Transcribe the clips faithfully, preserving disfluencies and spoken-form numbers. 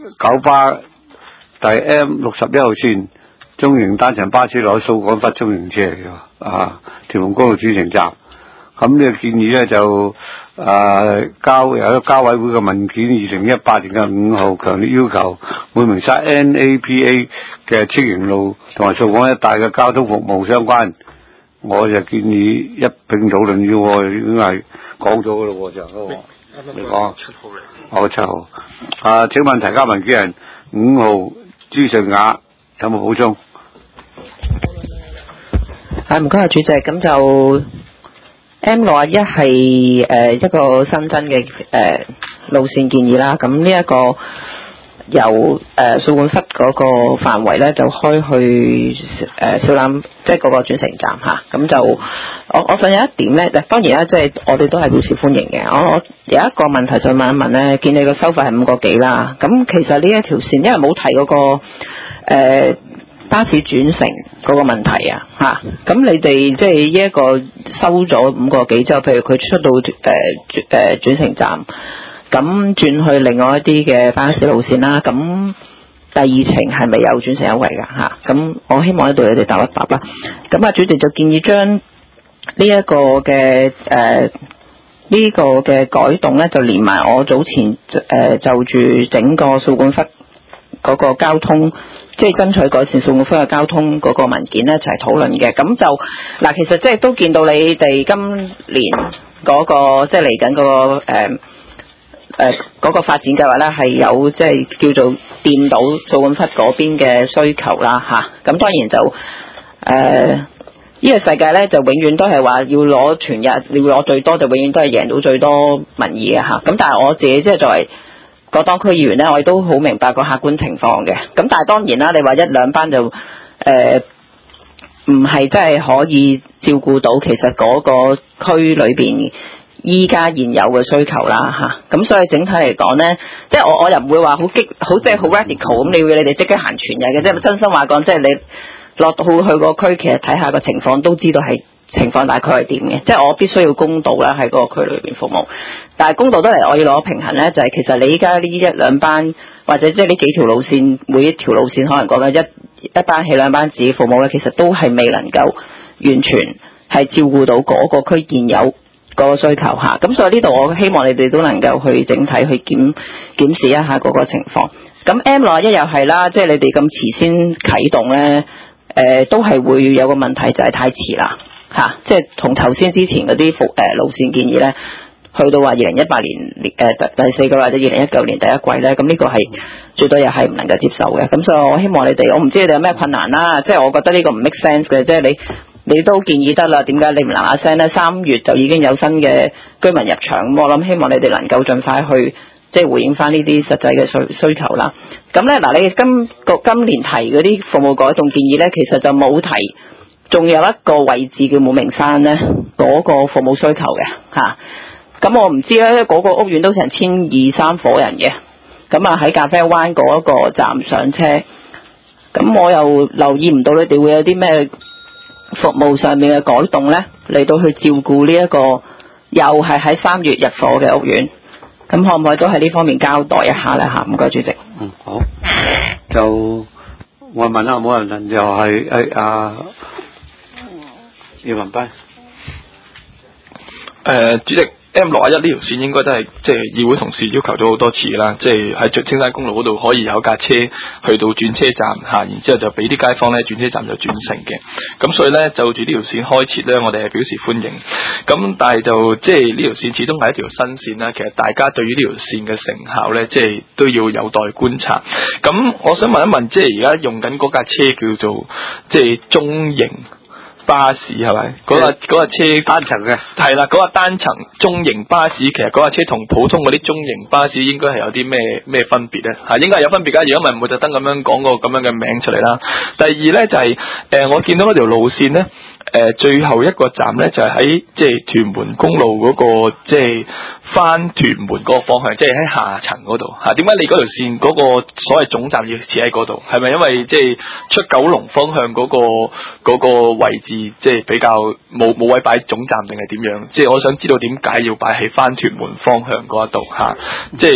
九巴第 M 六十一號線中型單層巴士攞掃管笏中型車嚟㗎，啊，屯門公路主城站。咁呢個建議咧就誒交有交委會嘅文件，二零一八年嘅五號強烈要求每名沙 N A P A 嘅青營路同埋掃管一帶嘅交通服務相關。我就建議一並討論要我已經係講咗㗎咯喎，就你講七號嚟，哦七號。啊，請問提交文件人五號朱順雅有冇補充？ 係唔該啊，主席，咁就 M 六十一係誒一個新增嘅誒、呃、路線建議啦。咁呢一個由誒掃管笏嗰個範圍咧，就開去誒小欖，即係嗰個轉乘站嚇。咁就我我想有一點咧，當然啦，即係我哋都係表示歡迎嘅。我我有一個問題想問一問咧，見你個收費係五個幾啦。咁其實呢一條線，因為冇提嗰、嗰個、呃、巴士轉乘嗰個問題啊嚇。咁你哋即係呢一個收咗五個幾之後，譬如佢出到誒誒轉乘站。咁轉去另外一啲嘅巴士路線啦，咁第二程係咪有轉乘優惠㗎嚇？咁我希望呢度你哋答一答啦。咁啊，主席就建議將呢一個嘅誒呢個嘅改動咧，就連埋我早前誒、呃、就住整個掃管笏嗰個交通，即係爭取改善掃管笏嘅交通嗰個文件咧，就係討論嘅。咁就嗱，其實即係都見到你哋今年嗰、嗰個即係嚟緊嗰個誒。呃誒嗰、呃那個發展計劃咧係有即係叫做掂到掃管笏嗰邊嘅需求啦嚇，咁、啊、當然就誒呢、呃這個世界咧就永遠都係話要攞全日，要攞最多就永遠都係贏到最多民意嘅嚇。咁、啊、但係我自己即係作為個當區議員咧，我亦都好明白個客觀情況嘅。咁但係當然啦，你話一兩班就誒唔係真係可以照顧到其實嗰個區裏邊依家現有嘅需求啦嚇，咁、啊、所以整體嚟講咧，即係我我又唔會話好激好即係好 radical 咁，你要你哋即刻行全日嘅，即係真心話講，即係你落到去個區，其實睇下個情況都知道係情況大概係點嘅，即係我必須要公道啦喺嗰個區裏邊服務，但係公道得嚟我要攞平衡咧，就係、是、其實你依家呢一兩班或者即係呢幾條路線，每一條路線可能講緊一一班起兩班自己服務咧，其實都係未能夠完全係照顧到嗰個區現有個需求下，咁所以呢度我希望你哋都能夠去整體去檢檢視一下嗰個情況。咁 M 六十一又係啦，即係你哋咁遲先啟動咧，誒、呃、都係會有個問題就係太遲啦嚇，即係同頭先之前嗰啲服誒路線建議咧，去到話二零一八年誒、呃、第四個或者二零一九年第一季咧，咁呢個係絕對又係唔能夠接受嘅。咁所以我希望你哋，我唔知你哋有咩困難啦，即係我覺得呢個唔 make sense 嘅，即係你。你都建議得啦，點解你唔嗱嗱聲咧？三月就已經有新嘅居民入場，我諗希望你哋能夠盡快去即係回應翻呢啲實際嘅需需求啦。咁咧嗱，你今個今年提嗰啲服務改動建議咧，其實就冇提，仲有一個位置叫武鳴山咧，嗰、那個服務需求嘅嚇。咁、啊、我唔知咧，嗰、那個屋苑都成千二三夥人嘅，咁啊喺咖啡灣嗰個站上車，咁我又留意唔到你哋會有啲咩服務上面嘅改動咧，嚟到去照顧呢一個又係喺三月入伙嘅屋苑，咁可唔可以都喺呢方面交代一下咧嚇？唔該，主席。 嗯，好。就我問下冇人問，就係誒阿葉文斌。 誒，主席。M 六十一呢條線應該都係即係議會同事要求咗好多次啦，即係喺青山公路嗰度可以有架車去到轉車站嚇，然之後就俾啲街坊咧轉車站就轉乘嘅。咁所以咧就住呢條線開設咧，我哋係表示歡迎。咁但係就即係呢條線始終係一條新線啦，其實大家對於呢條線嘅成效咧，即係都要有待觀察。咁我想問一問，即係而家用緊嗰架車叫做即係中型巴士係咪？嗰架嗰架車單層嘅係啦，嗰架單層中型巴士，其實嗰架車同普通嗰啲中型巴士應該係有啲咩咩分別咧？嚇，應該係有分別㗎。如果唔係唔會特登咁樣講個咁樣嘅名出嚟啦。第二咧就係、是、誒、呃，我見到嗰條路線咧。誒、呃，最後一個站咧就係、是、喺即係屯門公路嗰、那個即係翻屯門嗰個方向，即係喺下層嗰度嚇。點解你嗰條線嗰個所謂總站要設喺嗰度？係咪因為即係出九龍方向嗰、那個嗰、那個位置即係比較冇冇位擺總站定係點樣？即係我想知道點解要擺喺翻屯門方向嗰一度嚇？即係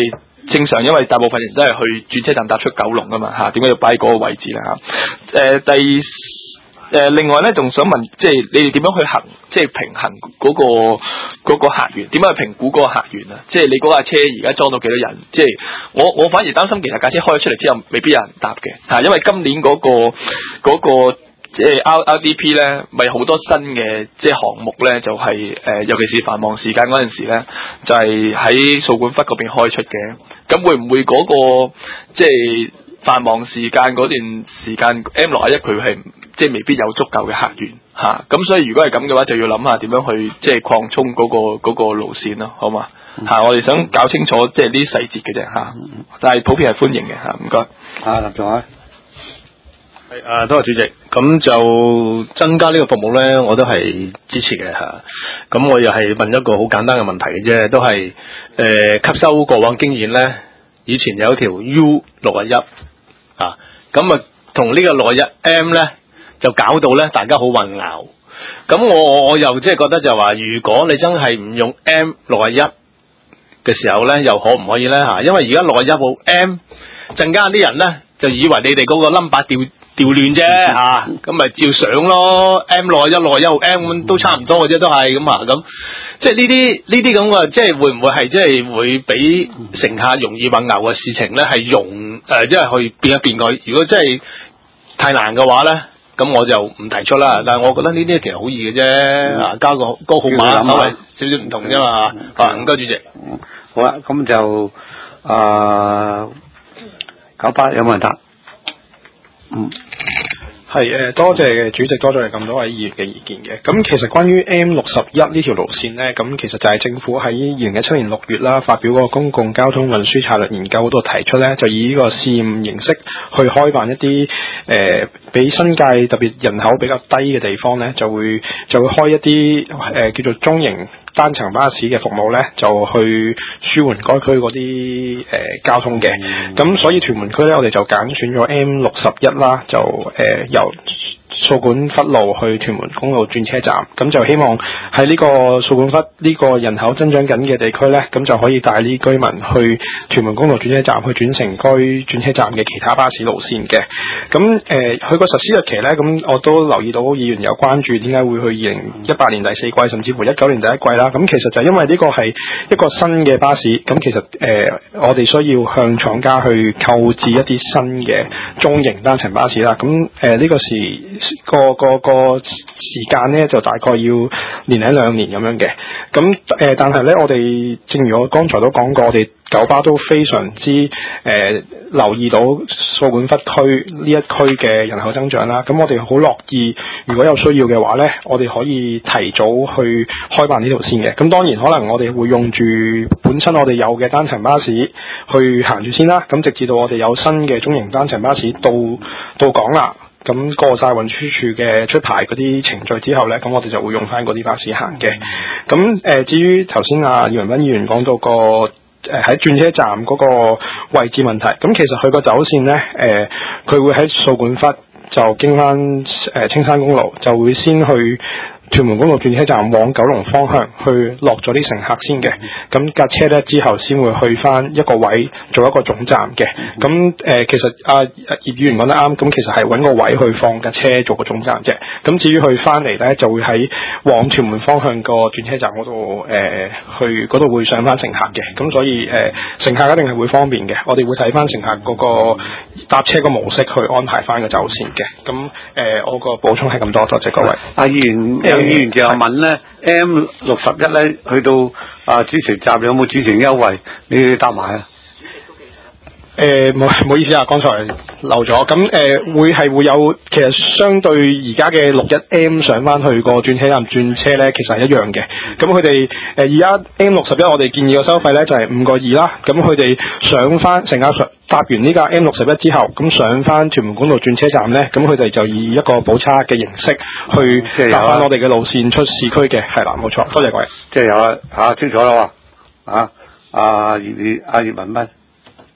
正常，因為大部分人都係去轉車站搭出九龍噶嘛嚇，點解要擺嗰個位置咧嚇？誒、呃、第誒、呃、另外咧，仲想問，即係你哋點樣去行，即係平衡嗰、嗰個嗰個客源？點樣去評估嗰個客源啊？即係你嗰架車而家裝到幾多人？即係我我反而擔心，其實架車開咗出嚟之後，未必有人搭嘅嚇，因為今年嗰、嗰個嗰、嗰個即係 R R D P 咧，咪好多新嘅即係項目咧，就係、是、誒、呃，尤其是繁忙時間嗰陣時咧，就係喺掃管笏嗰邊開出嘅。咁會唔會嗰、那個即係繁忙時間嗰段時間 M 六一佢係即係未必有足夠嘅客源嚇？咁、啊、所以如果係咁嘅話，就要諗下點樣去即係擴充嗰、那個嗰、那個路線咯，好嘛嚇、啊？我哋想搞清楚即係呢啲細節嘅啫嚇，但係普遍係歡迎嘅嚇，唔該。 啊，林仲海。 係啊，多謝主席。咁就增加呢個服務咧，我都係支持嘅吓。咁我又係問一個好簡單嘅問題嘅啫，都係誒、呃、吸收過往經驗咧。以前有一條 U 六一啊，咁啊同呢個六一 M 咧就搞到咧大家好混淆。咁我我又即係覺得就話，如果你真係唔用 M 六一嘅時候咧，又可唔可以咧吓？因為而家六一冇 M， 陣間啲人咧就以為你哋嗰個 number 調調亂啫嚇，咁咪照上咯 ，M 六一六一號 M 咁都差唔多嘅啫，都係咁啊咁，即係呢啲呢啲咁嘅，即係會唔會係即係會俾乘客容易混淆嘅事情咧？係容誒，即係去變一變佢。如果真係太難嘅話咧，咁我就唔提出啦。但係我覺得呢啲其實好易嘅啫，啊交個個號碼稍微少少唔同啫嘛。啊，唔該主席。 好啦，咁就啊九巴有冇人答？嗯， 係誒，多謝主席，多謝咁多位議員嘅意見嘅。咁其實關於 M 六十一呢條路線呢，咁其實就係政府喺二零一七年六月啦，發表嗰個公共交通運輸策略研究嗰度提出呢，就以呢個試驗形式去開辦一啲誒，比新界特別人口比較低嘅地方呢，就會就會開一啲誒、呃、叫做中型單層巴士嘅服務咧，就去舒緩該區嗰啲誒交通嘅。咁、嗯、所以屯門區咧，我哋就揀選咗 M 六十一啦，就誒、呃、由掃管笏路去屯門公路轉車站。咁就希望喺呢個掃管笏呢個人口增長緊嘅地區咧，咁就可以帶啲居民去屯門公路轉車站去轉乘該轉車站嘅其他巴士路線嘅。咁誒，佢個實施日期咧，咁我都留意到議員有關注，點解會去二零一八年第四季，甚至乎一九年第一季啦。咁其實就因為呢個係一個新嘅巴士，咁其實誒、呃、我哋需要向廠家去購置一啲新嘅中型單層巴士啦。咁誒呢個時個個個時間咧就大概要年零兩年咁樣嘅。咁誒、呃、但係咧我哋正如我剛才都講過，我哋九巴都非常之誒、呃、留意到掃管笏區呢一區嘅人口增長啦。咁我哋好樂意，如果有需要嘅話咧，我哋可以提早去開辦呢條線嘅。咁當然可能我哋會用住本身我哋有嘅單層巴士去行住先啦。咁直至到我哋有新嘅中型單層巴士到到港啦，咁過晒運輸署嘅出牌嗰啲程序之後咧，咁我哋就會用翻嗰啲巴士行嘅。咁誒、呃、至於頭先阿葉文斌議員講到個誒喺轉車站嗰個位置問題，咁其實佢個走線咧，誒、呃、佢會喺掃管笏就經翻誒、呃、青山公路，就會先去屯門公路轉車站往九龍方向去落咗啲乘客先嘅，咁架車咧之後先會去翻一個位做一個總站嘅。咁誒、呃、其實阿、啊、葉議員講得啱，咁其實係揾個位去放架車做個總站啫。咁至於佢翻嚟咧，就會喺往屯門方向個轉車站嗰度誒去嗰度會上翻乘客嘅。咁所以誒、呃、乘客一定係會方便嘅。我哋會睇翻乘客嗰個搭車個模式去安排翻個走線嘅。咁誒、呃、我個補充係咁多，多謝各位。 阿議員。有議員就問咧 ，M 六十一咧去到啊主城站有冇主城優惠？你答埋啊？ 誒冇唔好意思啊，剛才漏咗。咁誒、呃、會係會有，其實相對而家嘅六一 M 上翻去個轉車站轉車咧，其實係一樣嘅。咁佢哋誒而家 M 六十一我哋建議個收費咧就係五個二啦。咁佢哋上翻乘客上搭完呢架 M 六十一之後，咁上翻屯門公路轉車站咧，咁佢哋就以一個補差嘅形式去搭翻我哋嘅路線出市區嘅。係啦，冇錯。多謝各位。 即係有啊嚇清楚啦喎啊！阿葉葉阿葉文斌。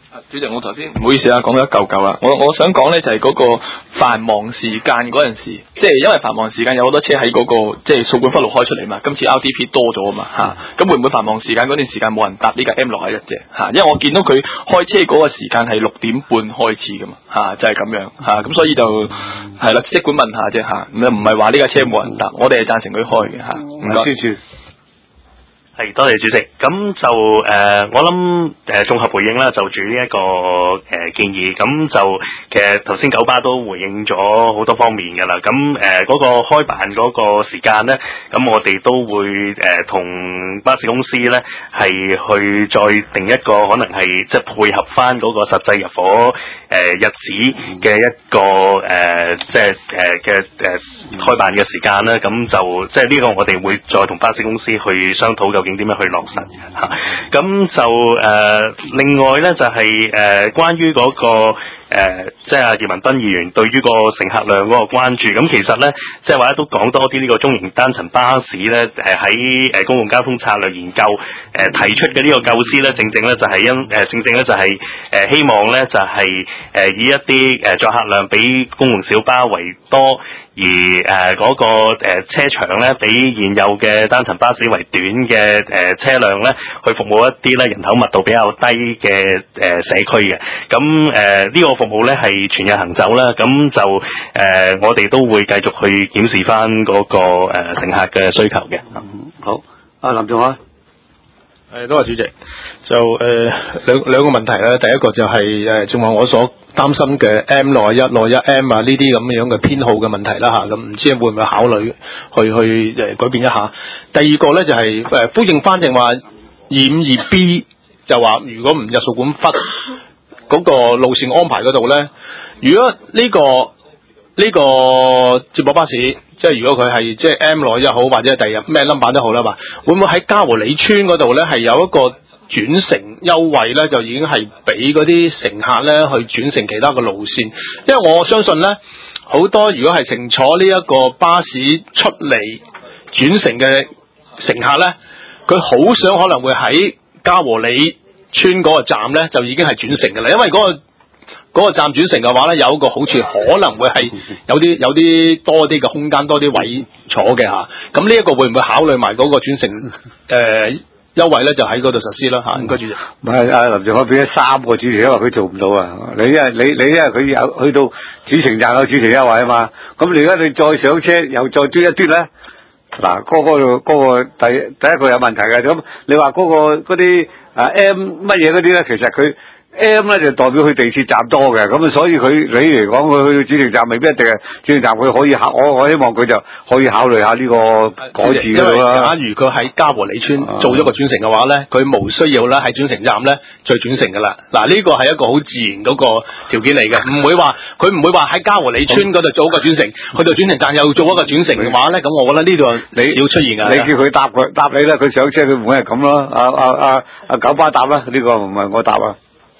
主席，我頭先唔好意思啊，講咗一嚿嚿啦。我我想講咧就係嗰個繁忙時間嗰陣時，即係因為繁忙時間有好多車喺嗰個即係掃管笏路開出嚟嘛。今次 R D P 多咗啊嘛嚇，咁會唔會繁忙時間嗰段時間冇人搭呢架 M 六十一啫嚇？因為我見到佢開車嗰個時間係六點半開始噶嘛嚇，就係咁樣嚇，咁所以就係啦，即管問下啫嚇，唔係唔係話呢架車冇人搭，我哋係贊成佢開嘅嚇。唔該。 係，多謝主席。咁就誒、呃，我諗誒綜合回應啦，就住呢、這、一個誒、呃、建議。咁就其實頭先九巴都回應咗好多方面㗎啦。咁誒嗰個開辦嗰個時間咧，咁我哋都會誒同、呃、巴士公司咧係去再定一個可能係即係配合翻嗰個實際入伙誒、呃、日子嘅一個誒、呃、即係誒嘅誒開辦嘅時間啦。咁就即係呢個我哋會再同巴士公司去商討究竟點樣去落實嚇，咁、啊、就誒、呃、另外咧就係、是、誒、呃、關於嗰、那個誒即係阿葉文斌議員對於個乘客量嗰個關注，咁其實咧即係話都講多啲呢個中型單層巴士咧誒喺誒公共交通策略研究誒、呃、提出嘅呢個構思咧，正正咧就係因誒、呃、正正咧就係、是、誒、呃、希望咧就係、是、誒、呃、以一啲誒載客量比公共小巴為多。而誒嗰、呃那個誒、呃、車長咧，比現有嘅單層巴士為短嘅誒、呃、車輛咧，去服務一啲咧人口密度比較低嘅誒、呃、社區嘅。咁誒呢個服務咧係全日行走啦。咁就誒、呃、我哋都會繼續去檢視翻嗰、那個誒、呃、乘客嘅需求嘅。 嗯，好，阿林仲海。 誒，多謝主席。就誒兩兩個問題啦，第一個就係誒正話我所擔心嘅 M 六十一、六十一 M 啊呢啲咁樣嘅編號嘅問題啦嚇，咁唔知會唔會考慮去去誒改變一下？第二個咧就係誒呼應翻正話二五二 B 就話，如果唔入掃管笏嗰個路線安排嗰度咧，如果呢個呢個接駁巴士，即係如果佢係即係 M 六十一好，或者係第日咩 number 都好啦嘛，會唔會喺嘉和里村嗰度咧係有一個轉乘優惠咧，就已經係俾嗰啲乘客咧去轉乘其他嘅路線？因為我相信咧，好多如果係乘坐呢一個巴士出嚟轉乘嘅乘客咧，佢好想可能會喺嘉和里村嗰個站咧就已經係轉乘嘅啦，因為嗰、嗰個。嗰個站轉乘嘅話咧，有一個好處，可能會係有啲有啲多啲嘅空間，多啲位坐嘅嚇。咁呢一個會唔會考慮埋嗰個轉乘誒、呃、優惠咧？就喺嗰度實施啦嚇。唔該主席。 唔係阿林仲海俾咗三個主持，因為佢做唔到啊。你因為你你因為佢有去到主城站有主持優惠啊嘛。咁你而家你再上車又再端一端咧，嗱嗰、嗰個嗰、嗰個第第一個有問題嘅。咁你話嗰、嗰個嗰啲啊 M 乜嘢嗰啲咧，其實佢。M 咧就代表去地鐵站多嘅，咁所以佢你嚟講佢去主城站未必一定係主城站，佢可以考我我希望佢就可以考慮下呢個改善㗎啦。 假如佢喺嘉和里村做咗個轉乘嘅話咧，佢無需要咧喺轉乘站咧再轉乘㗎啦。嗱呢個係一個好自然嗰個條件嚟嘅，唔會話佢唔會話喺嘉和里村嗰度做一個轉乘，去到轉乘站又做一個轉乘嘅話咧，咁我覺得呢度你要出現㗎。 你叫佢答佢答你啦，佢上車佢唔會係咁咯。阿阿阿阿九巴答啦，呢、呢個唔係我答啊。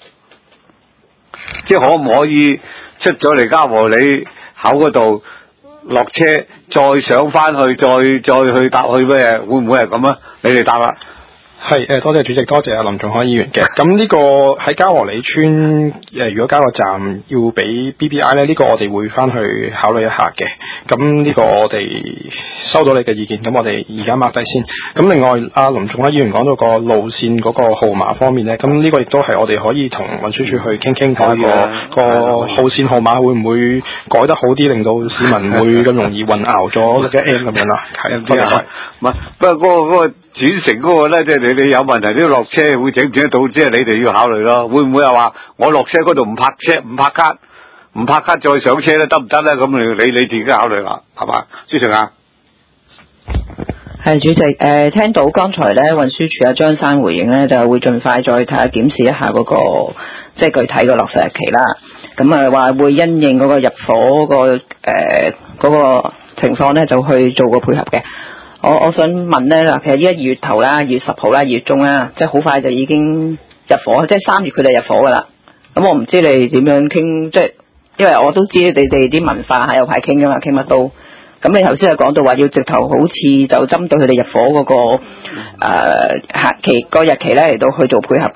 即係可唔可以出咗嚟嘉和里口嗰度落車，再上翻去，再再去搭去咩？會唔會係咁啊？你哋答啦。 係誒，多謝主席，多謝阿林仲海議員嘅。咁呢個喺嘉和里村誒、呃，如果加個站要俾 B B I 咧，呢、這個我哋會翻去考慮一下嘅。咁呢個我哋收到你嘅意見，咁我哋而家抹低先。咁另外阿林仲海議員講到個路線嗰個號碼方面咧，咁呢個亦都係我哋可以同運輸署去傾傾睇個個號線號碼會唔會改得好啲，令到市民會咁容易混淆咗嘅 M 咁樣啦。係啊，多謝。 唔係，不過嗰個嗰個轉乘嗰個咧，即係你你有問題都要落車，會整唔整得到？即係你哋要考慮咯。會唔會係話我落車嗰度唔泊車唔泊卡唔泊卡再上車咧得唔得咧？咁你你你自己考慮啦，係嘛？朱成啊， 係主席誒、呃，聽到剛才咧運輸署阿張生回應咧，就會盡快再睇下檢視一下嗰、那個即係具體嘅落實日期啦。咁啊話會因應嗰個入伙、那個誒嗰、呃那個情況咧，就去做個配合嘅。我我想問咧嗱，其實依家二月頭啦，二月十號啦，二月中啦，即係好快就已經入伙，即係三月佢哋入伙噶啦。咁我唔知你點樣傾，即係因為我都知你哋啲文化係有排傾噶嘛，傾乜都。咁你頭先又講到話要直頭好似就針對佢哋入伙嗰、那個誒、呃、期個日期咧嚟到去做配合嘅。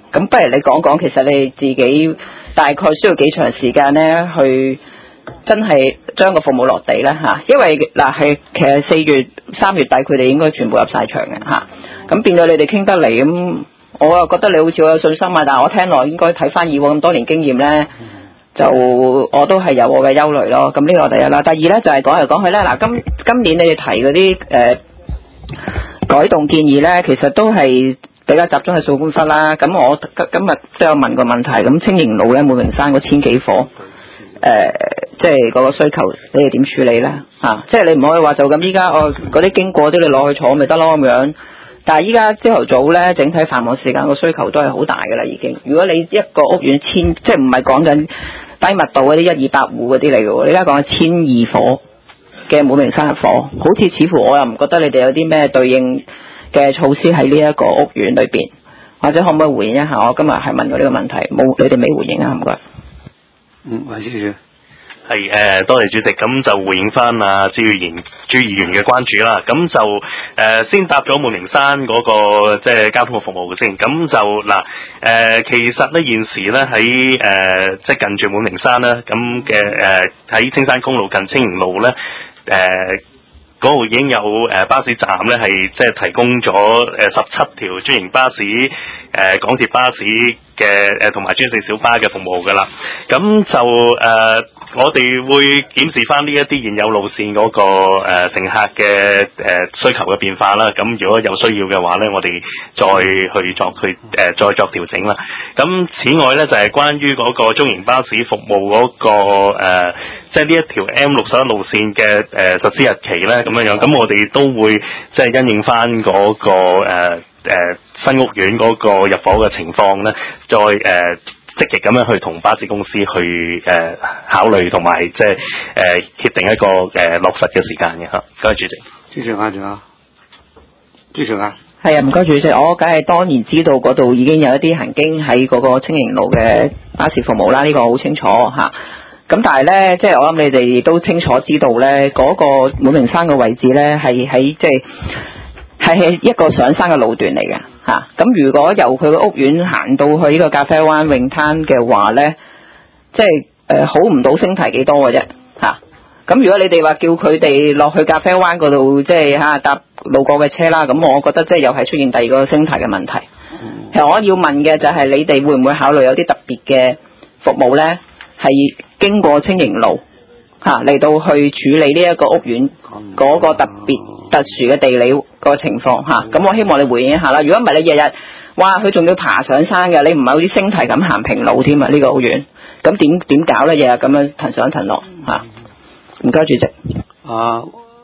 咁不如你講講，其實你自己大概需要幾長時間咧，去真係將個服務落地咧嚇？因為嗱係其實四月三月底佢哋應該全部入晒場嘅嚇，咁變咗你哋傾得嚟咁，我又覺得你好似好有信心啊，但係我聽落應該睇翻以往咁多年經驗咧。就我都係有我嘅憂慮咯，咁呢個第一啦。第二咧就係講嚟講去咧，嗱今今年你哋提嗰啲誒改動建議咧，其實都係比較集中喺掃管笏啦。咁我今今日都有問個問題，咁青盈路咧武明山嗰千幾伙，誒、呃、即係嗰個需求，你哋點處理咧？嚇、啊，即係你唔可以話就咁依家哦嗰啲經過啲你攞去坐咪得咯咁樣。但係依家朝頭早咧，整體繁忙時間個需求都係好大㗎啦，已經。如果你一個屋苑千，即係唔係講緊低密度嗰啲一二百戶嗰啲嚟嘅喎，你而家講係千二伙嘅武明山入伙，好似似乎我又唔覺得你哋有啲咩對應嘅措施喺呢一個屋苑裏邊，或者可唔可以回應一下？我今日係問過呢個問題，冇你哋未回應啊？唔該。 嗯，係謝謝。 係誒、呃，多謝主席，咁就回應翻啊朱議員朱議員嘅關注啦。咁就誒、呃、先答咗武明山嗰、那個即係交通嘅服務先。咁就嗱誒、呃，其實咧現時咧喺誒即係近住武明山咧咁嘅誒喺青山公路近青盈路咧誒嗰度已經有誒、呃、巴士站咧係即係提供咗誒十七條專營巴士誒、呃、港鐵巴士嘅誒同埋專線小巴嘅服務㗎啦。咁就誒。呃我哋會檢視翻呢一啲現有路線嗰、那個、呃、乘客嘅誒、呃、需求嘅變化啦。咁如果有需要嘅話咧，我哋再去作去誒、呃、再作調整啦。咁此外咧就係、是、關於嗰個中型巴士服務嗰、那個誒，即係呢一條 M 六十一路線嘅誒、呃、實施日期咧，咁樣樣。咁我哋都會即係因應翻嗰、那個誒誒、呃呃、新屋苑嗰個入伙嘅情況咧，再誒。呃積極咁樣去同巴士公司去誒、呃、考慮同埋即係誒協定一個誒、呃、落實嘅時間嘅嚇。多謝主席。 主席啊，仲有主席啊。 係啊，唔該主席，我梗係當然知道嗰度已經有一啲行經喺嗰個青盈路嘅巴士服務啦，呢、這個好清楚嚇。咁、啊、但係咧，即係我諗你哋都清楚知道咧，嗰、那個武明山嘅位置咧係喺即係係係一個上山嘅路段嚟嘅。嚇、啊！咁如果由佢個屋苑行到去呢個咖啡灣泳灘嘅話咧，即係誒好唔到升提幾多嘅啫嚇。咁、啊、如果你哋話叫佢哋落去咖啡灣嗰度，即係嚇搭路過嘅車啦，咁我覺得即係又係出現第二個升提嘅問題。嗯、其實我要問嘅就係你哋會唔會考慮有啲特別嘅服務咧，係經過青盈路嚇嚟、啊、到去處理呢一個屋苑嗰個特別特殊嘅地理個情況嚇，咁、啊、我希望你回應一下啦。如果唔係你日日，哇佢仲要爬上山嘅，你唔係好似升梯咁行平路添啊？呢個好遠，咁點點搞咧？日日咁樣騰上騰落嚇。唔、啊、該主席。 啊，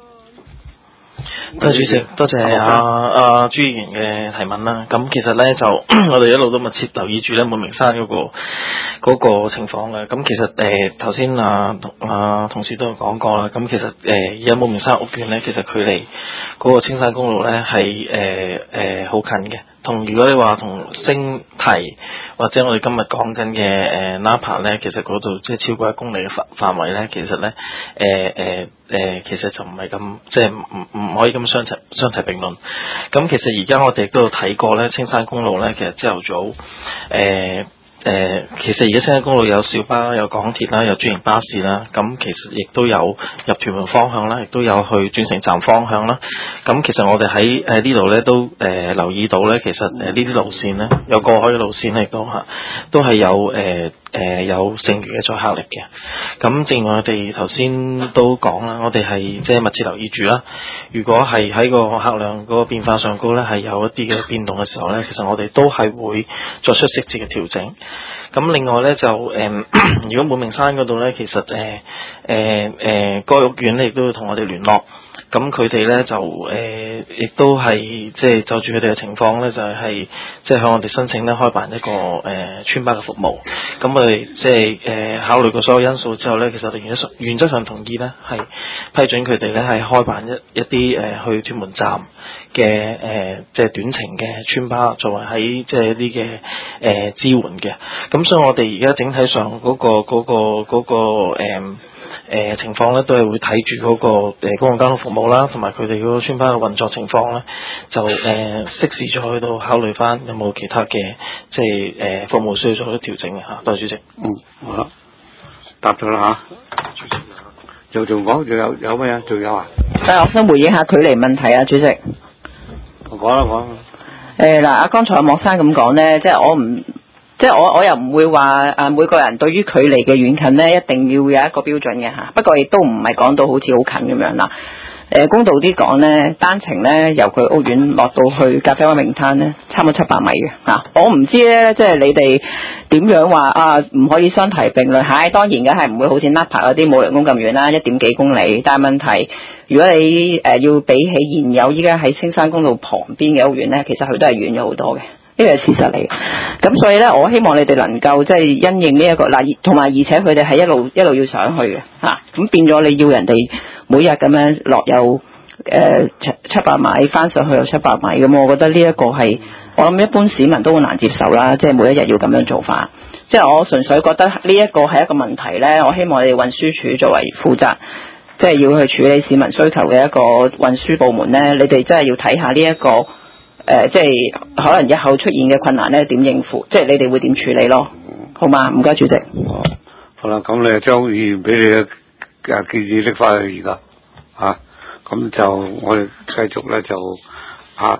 多謝主席，多謝阿阿朱議員嘅提問啦。咁其實咧就我哋一路都密切留意住咧武明山嗰、那個嗰、那個情況嘅。咁其實誒頭先啊啊同事都有講過啦。咁其實誒而家武明山屋苑咧，其實距離嗰個青山公路咧係誒誒好近嘅。同如果你話同星堤或者我哋今日講緊嘅誒 Napa 咧，其實嗰度即係超過一公里嘅範範圍咧，其實咧誒誒誒，其實就唔係咁即係唔唔可以咁相提相提並論。咁其實而家我哋都有睇過咧，青山公路咧，其實朝頭早誒。呃誒、呃，其實而家青山公路有小巴、有港鐵啦、有專營巴士啦，咁其實亦都有入屯門方向啦，亦都有去轉乘站方向啦。咁其實我哋喺誒呢度咧都誒、呃、留意到咧，其實誒呢啲路線咧有過海嘅路線咧亦都嚇，都係有誒。呃誒、呃、有剩餘嘅載客力嘅，咁正如我哋頭先都講啦，我哋係即係密切留意住啦。如果係喺個客量嗰個變化上高咧，係有一啲嘅變動嘅時候咧，其實我哋都係會作出適切嘅調整。咁另外咧就誒、呃，如果武明山嗰度咧，其實誒誒誒該屋苑咧亦都會同我哋聯絡。咁佢哋咧就誒，亦、呃、都係即係就住佢哋嘅情況咧，就係即係向我哋申請咧開辦一個誒、呃、村巴嘅服務。咁我哋即係誒考慮過所有因素之後咧，其實我哋原則上原則上同意咧，係批准佢哋咧係開辦一一啲誒、呃、去屯門站嘅誒即係短程嘅村巴，作為喺即係一啲嘅誒支援嘅。咁所以我哋而家整體上嗰、嗰個嗰、嗰個嗰、嗰個誒。 呃、情況咧，都係會睇住嗰個誒、呃、公共交通服務啦，同埋佢哋嗰個村巴嘅運作情況咧，就誒適時再去到考慮翻有冇其他嘅即係誒、呃、服務需要做啲調整嘅嚇。多謝主席。 嗯，好啦，答咗啦嚇。主席又仲講，仲有有咩啊？仲有啊？ 誒，我想回應下距離問題啊，主席。 我講啦講。 誒嗱，阿剛才阿莫生咁講咧，即係我唔。即係我我又唔會話誒每個人對於距離嘅遠近咧一定要有一個標準嘅嚇，不過亦都唔係講到好似好近咁樣啦。誒、呃、公道啲講咧，單程咧由佢屋苑落到去咖啡灣泳灘咧，差唔多七百米嘅嚇、啊。我唔知咧，即係你哋點樣話啊？唔可以相提並論。係當然嘅係唔會好似 Napa 嗰啲冇人工咁遠啦，一點幾公里。但係問題，如果你誒、呃、要比起現有依家喺青山公路旁邊嘅屋苑咧，其實佢都係遠咗好多嘅。呢個係事實嚟嘅，咁所以咧，我希望你哋能夠即係因應呢、這、一個嗱，同埋而且佢哋係一路一路要上去嘅嚇，咁、啊、變咗你要人哋每日咁樣落有誒七七百米，翻上去有七百米咁，我覺得呢一個係我諗一般市民都好難接受啦，即係每一日要咁樣做法。即係我純粹覺得呢一個係一個問題咧，我希望你哋運輸署作為負責，即係要去處理市民需求嘅一個運輸部門咧，你哋真係要睇下呢一個。誒、呃，即係可能日後出現嘅困難咧，點應付？即係你哋會點處理咯？好嘛？唔該，主席。 哦，好啦，咁你將議員俾你嘅建議拎翻去而家，嚇、啊，咁就我哋繼續咧就。